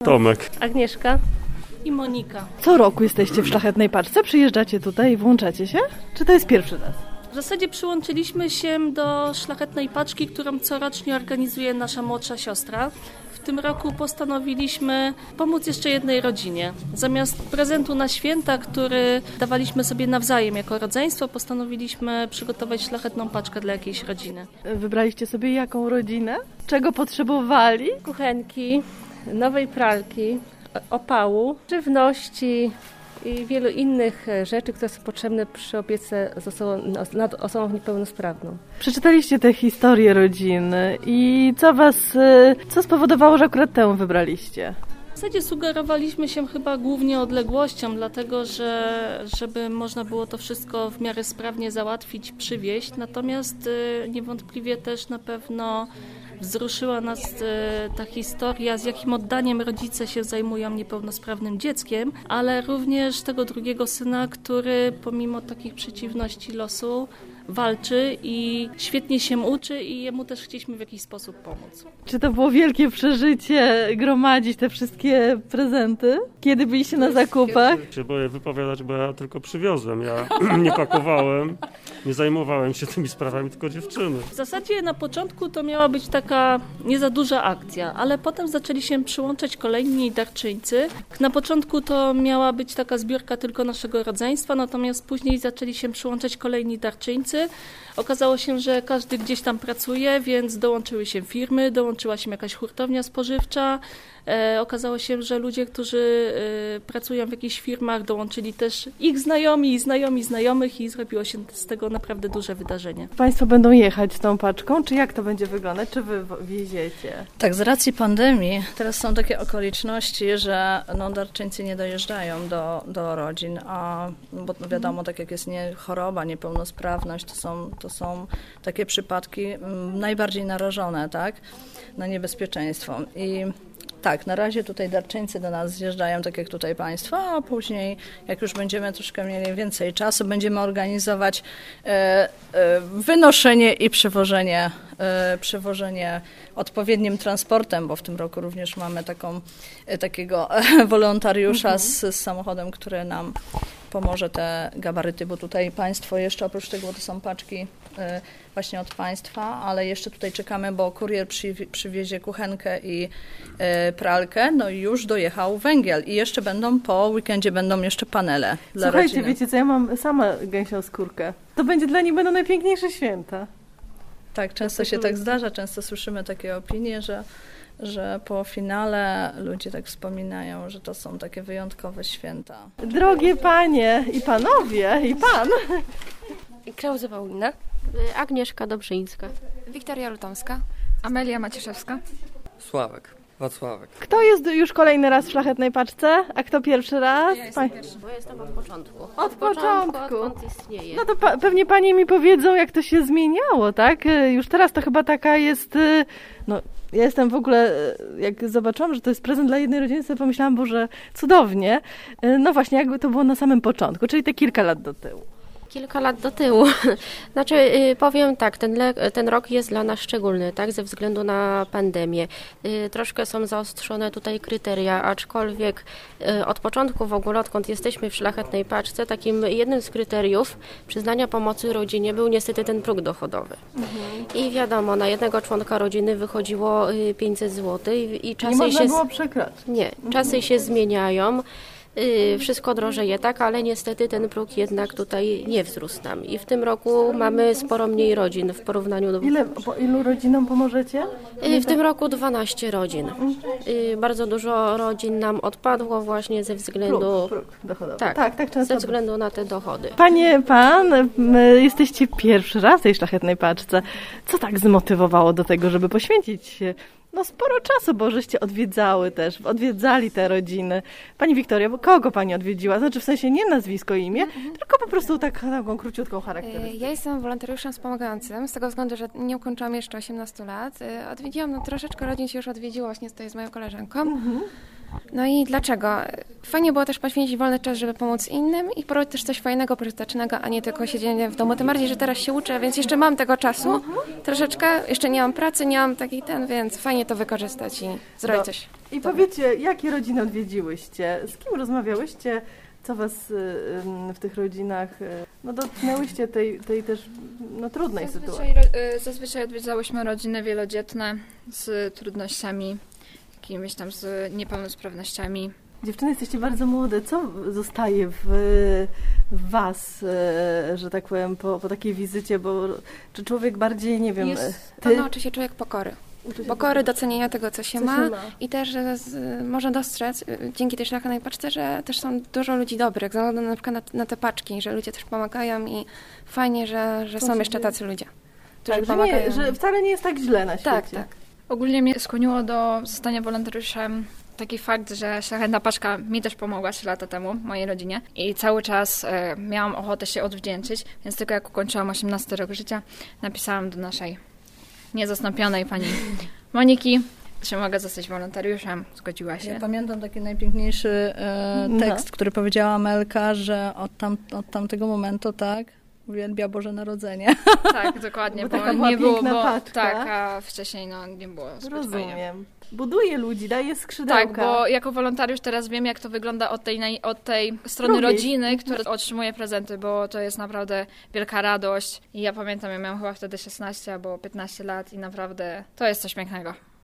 Tomek. Agnieszka. I Monika. Co roku jesteście w Szlachetnej Paczce? Przyjeżdżacie tutaj i włączacie się? Czy to jest pierwszy raz? W zasadzie przyłączyliśmy się do Szlachetnej Paczki, którą corocznie organizuje nasza młodsza siostra. W tym roku postanowiliśmy pomóc jeszcze jednej rodzinie. Zamiast prezentu na święta, który dawaliśmy sobie nawzajem jako rodzeństwo, postanowiliśmy przygotować Szlachetną Paczkę dla jakiejś rodziny. Wybraliście sobie jaką rodzinę? Czego potrzebowali? Kuchenki, nowej pralki, opału, żywności i wielu innych rzeczy, które są potrzebne przy opiece nad osobą niepełnosprawną. Przeczytaliście tę historię rodziny i co spowodowało, że akurat tę wybraliście? W zasadzie sugerowaliśmy się chyba głównie odległością, dlatego że żeby można było to wszystko w miarę sprawnie załatwić, przywieźć. Natomiast niewątpliwie też na pewno wzruszyła nas ta historia, z jakim oddaniem rodzice się zajmują niepełnosprawnym dzieckiem, ale również tego drugiego syna, który pomimo takich przeciwności losu walczy i świetnie się uczy i jemu też chcieliśmy w jakiś sposób pomóc. Czy to było wielkie przeżycie gromadzić te wszystkie prezenty? Kiedy byliście na zakupach? Się boję wypowiadać, bo ja tylko przywiozłem. Ja nie pakowałem, nie zajmowałem się tymi sprawami, tylko dziewczyny. W zasadzie na początku to miała być taka nie za duża akcja, ale potem zaczęli się przyłączać kolejni darczyńcy. Na początku to miała być taka zbiórka tylko naszego rodzeństwa, natomiast później zaczęli się przyłączać kolejni darczyńcy. Okazało się, że każdy gdzieś tam pracuje, więc dołączyły się firmy, dołączyła się jakaś hurtownia spożywcza. Okazało się, że ludzie, którzy pracują w jakichś firmach, dołączyli też ich znajomi znajomych i zrobiło się z tego naprawdę duże wydarzenie. Państwo będą jechać z tą paczką, czy jak to będzie wyglądać? Czy wy wieziecie? Tak, z racji pandemii teraz są takie okoliczności, że darczyńcy nie dojeżdżają do rodzin, bo wiadomo, tak jak jest choroba, niepełnosprawność, to są takie przypadki najbardziej narażone, tak, na niebezpieczeństwo. I tak, na razie tutaj darczyńcy do nas zjeżdżają, tak jak tutaj Państwo, a później, jak już będziemy troszkę mieli więcej czasu, będziemy organizować wynoszenie i przewożenie odpowiednim transportem, bo w tym roku również mamy takiego wolontariusza z samochodem, który nam pomoże te gabaryty, bo tutaj Państwo jeszcze oprócz tego, bo to są paczki właśnie od Państwa, ale jeszcze tutaj czekamy, bo kurier przywiezie kuchenkę i pralkę, no i już dojechał węgiel i jeszcze po weekendzie będą jeszcze panele dla rodziny. Słuchajcie, wiecie co, ja mam sama gęsią skórkę. To dla nich będą najpiękniejsze święta. Tak, często się tak zdarza, często słyszymy takie opinie, że po finale ludzie tak wspominają, że to są takie wyjątkowe święta. Drogie panie i panowie, i pan. Krauze Paulina. Agnieszka Dobrzyńska. Wiktoria Lutomska. Amelia Macieszewska. Sławek. Wacławek. Kto jest już kolejny raz w Szlachetnej Paczce, a kto pierwszy raz? Ja jestem pierwszy. Bo jestem od początku. Od początku. Odkąd istnieje. No to pewnie panie mi powiedzą, jak to się zmieniało, tak? Już teraz to chyba taka jest... Ja jestem w ogóle, jak zobaczyłam, że to jest prezent dla jednej rodziny, sobie pomyślałam, Boże, cudownie. No właśnie, jakby to było na samym początku, czyli te kilka lat do tyłu. Kilka lat do tyłu. Znaczy, powiem tak, ten rok jest dla nas szczególny, tak, ze względu na pandemię. Troszkę są zaostrzone tutaj kryteria, aczkolwiek od początku w ogóle, odkąd jesteśmy w Szlachetnej Paczce, takim jednym z kryteriów przyznania pomocy rodzinie był niestety ten próg dochodowy. I wiadomo, na jednego członka rodziny wychodziło 500 zł i czasy nie można było przekroczyć. Nie, czasy się zmieniają. Wszystko drożeje, tak, ale niestety ten próg jednak tutaj nie wzrósł nam. I w tym roku mamy sporo mniej rodzin w porównaniu do... Ilu rodzinom pomożecie? W tym roku 12 rodzin. Bardzo dużo rodzin nam odpadło właśnie ze względu... Próg dochodowy. Tak, często ze względu na te dochody. Pan, jesteście pierwszy raz w tej Szlachetnej Paczce. Co tak zmotywowało do tego, żeby poświęcić się sporo czasu, bo żeście odwiedzali te rodziny. Pani Wiktoria, kogo pani odwiedziła? Znaczy w sensie nie nazwisko, imię, tylko po prostu taką króciutką charakterystykę. Ja jestem wolontariuszem wspomagającym, z tego względu, że nie ukończyłam jeszcze 18 lat. Odwiedziłam, troszeczkę rodzin się już odwiedziło właśnie tutaj z moją koleżanką. No i dlaczego? Fajnie było też poświęcić wolny czas, żeby pomóc innym i porobić też coś fajnego, pożytecznego, a nie tylko siedzenie w domu. Tym bardziej, że teraz się uczę, więc jeszcze mam tego czasu troszeczkę. Jeszcze nie mam pracy, nie mam więc fajnie to wykorzystać i zrobić coś. I powiedzcie, jakie rodziny odwiedziłyście? Z kim rozmawiałyście? Co was w tych rodzinach dotknęłyście tej też trudnej sytuacji? Zazwyczaj odwiedzałyśmy rodziny wielodzietne z trudnościami, jakimiś tam z niepełnosprawnościami. Dziewczyny, jesteście bardzo młode. Co zostaje w was, że tak powiem, po takiej wizycie? Bo czy człowiek bardziej, nie wiem... Nauczy się człowiek pokory. Pokory, docenienia tego, co się ma i też można dostrzec dzięki tej szlachetnej paczce, że też są dużo ludzi dobrych, ze względu na przykład na te paczki, że ludzie też pomagają i fajnie, że są jeszcze tacy ludzie, którzy pomagają. Że wcale nie jest tak źle na świecie. Tak. Ogólnie mnie skłoniło do zostania wolontariuszem taki fakt, że szlachetna paczka mi też pomogła 3 lata temu, mojej rodzinie i cały czas miałam ochotę się odwdzięczyć, więc tylko jak ukończyłam 18 rok życia, napisałam do naszej niezastąpionej pani Moniki, czy mogę zostać wolontariuszem. Zgodziła się. Ja pamiętam taki najpiękniejszy tekst, który powiedziała Amelka, że od tamtego momentu, tak, uwielbia Boże Narodzenie. Tak, dokładnie, bo nie było, paczka. Tak, a wcześniej nie było zbyt Rozumiem. fajnie. Buduje ludzi, daje skrzydełka. Tak, bo jako wolontariusz teraz wiem, jak to wygląda od tej strony rodziny, która otrzymuje prezenty, bo to jest naprawdę wielka radość. I ja pamiętam, ja miałam chyba wtedy 16 albo 15 lat i naprawdę to jest coś pięknego.